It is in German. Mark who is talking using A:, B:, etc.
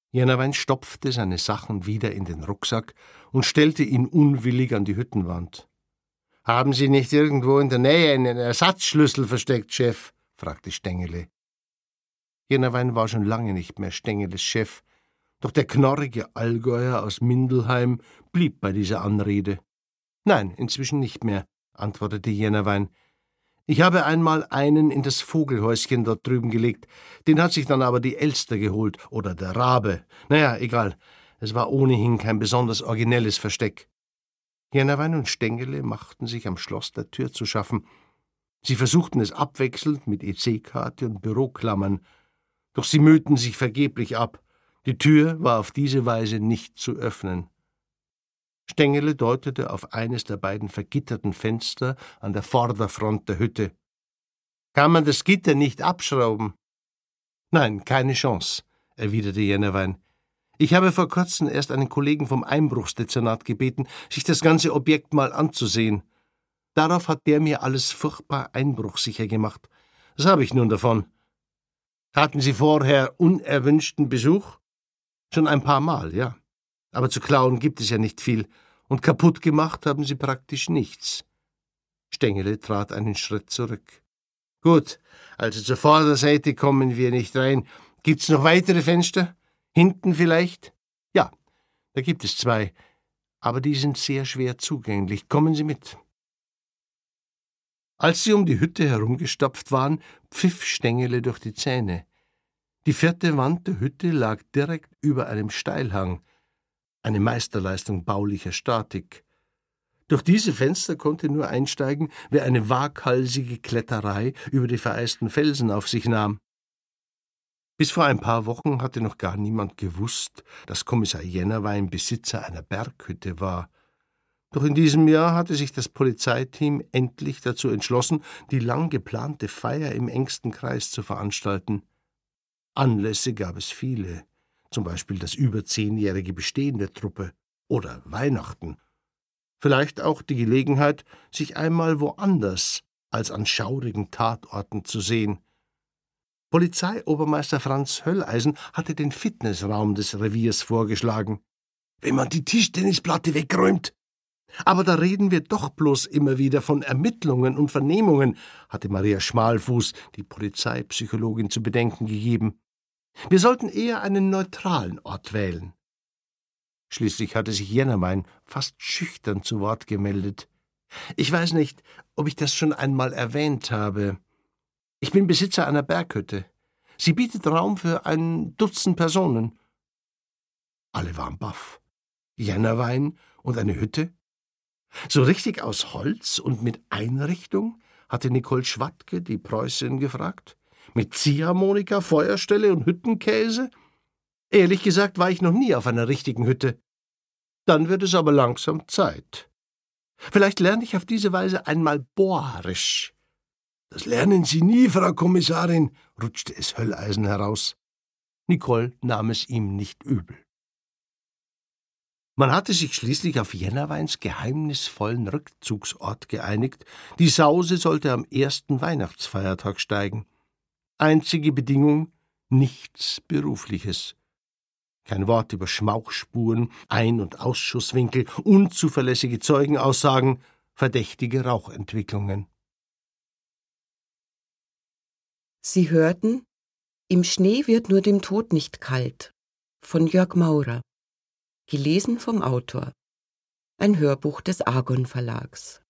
A: Jennerwein stopfte seine Sachen wieder in den Rucksack und stellte ihn unwillig an die Hüttenwand. »Haben Sie nicht irgendwo in der Nähe einen Ersatzschlüssel versteckt, Chef?« fragte Stengele. Jennerwein war schon lange nicht mehr Stengeles Chef, doch der knorrige Allgäuer aus Mindelheim blieb bei dieser Anrede. »Nein, inzwischen nicht mehr«, antwortete Jennerwein. »Ich habe einmal einen in das Vogelhäuschen dort drüben gelegt, den hat sich dann aber die Elster geholt, oder der Rabe. Naja, egal, es war ohnehin kein besonders originelles Versteck.« Jennerwein und Stengele machten sich am Schloss der Tür zu schaffen. Sie versuchten es abwechselnd mit EC-Karte und Büroklammern, doch sie mühten sich vergeblich ab. Die Tür war auf diese Weise nicht zu öffnen. Stengele deutete auf eines der beiden vergitterten Fenster an der Vorderfront der Hütte. »Kann man das Gitter nicht abschrauben?« »Nein, keine Chance«, erwiderte Jennerwein. »Ich habe vor kurzem erst einen Kollegen vom Einbruchsdezernat gebeten, sich das ganze Objekt mal anzusehen. Darauf hat der mir alles furchtbar einbruchsicher gemacht. Was habe ich nun davon?« »Hatten Sie vorher unerwünschten Besuch?« »Schon ein paar Mal, ja. Aber zu klauen gibt es ja nicht viel, und kaputt gemacht haben Sie praktisch nichts.« Stengele trat einen Schritt zurück. »Gut, also zur Vorderseite kommen wir nicht rein. Gibt's noch weitere Fenster? Hinten vielleicht?« »Ja, da gibt es 2, aber die sind sehr schwer zugänglich. Kommen Sie mit.« Als sie um die Hütte herumgestapft waren, pfiff Stengele durch die Zähne. Die 4. Wand der Hütte lag direkt über einem Steilhang, eine Meisterleistung baulicher Statik. Durch diese Fenster konnte nur einsteigen, wer eine waghalsige Kletterei über die vereisten Felsen auf sich nahm. Bis vor ein paar Wochen hatte noch gar niemand gewusst, dass Kommissar Jennerwein Besitzer einer Berghütte war. Doch in diesem Jahr hatte sich das Polizeiteam endlich dazu entschlossen, die lang geplante Feier im engsten Kreis zu veranstalten. Anlässe gab es viele, zum Beispiel das über 10-jährige Bestehen der Truppe oder Weihnachten. Vielleicht auch die Gelegenheit, sich einmal woanders als an schaurigen Tatorten zu sehen. Polizeiobermeister Franz Hölleisen hatte den Fitnessraum des Reviers vorgeschlagen. »Wenn man die Tischtennisplatte wegräumt!« »Aber da reden wir doch bloß immer wieder von Ermittlungen und Vernehmungen«, hatte Maria Schmalfuß, die Polizeipsychologin, zu bedenken gegeben. »Wir sollten eher einen neutralen Ort wählen.« Schließlich hatte sich Jennerwein fast schüchtern zu Wort gemeldet. »Ich weiß nicht, ob ich das schon einmal erwähnt habe. Ich bin Besitzer einer Berghütte. Sie bietet Raum für ein Dutzend Personen.« Alle waren baff. Jennerwein und eine Hütte? So richtig aus Holz und mit Einrichtung? Hatte Nicole Schwadke, die Preußin, gefragt. Mit Ziehharmonika, Feuerstelle und Hüttenkäse? Ehrlich gesagt war ich noch nie auf einer richtigen Hütte. Dann wird es aber langsam Zeit. Vielleicht lerne ich auf diese Weise einmal Bohrisch. »Das lernen Sie nie, Frau Kommissarin«, rutschte es Hölleisen heraus. Nicole nahm es ihm nicht übel. Man hatte sich schließlich auf Jennerweins geheimnisvollen Rückzugsort geeinigt. Die Sause sollte am 1. Weihnachtsfeiertag steigen. Einzige Bedingung: nichts Berufliches. Kein Wort über Schmauchspuren, Ein- und Ausschusswinkel, unzuverlässige Zeugenaussagen, verdächtige Rauchentwicklungen.
B: Sie hörten »Im Schnee wird nur dem Tod nicht kalt« von Jörg Maurer. Gelesen vom Autor. Ein Hörbuch des Argon Verlags.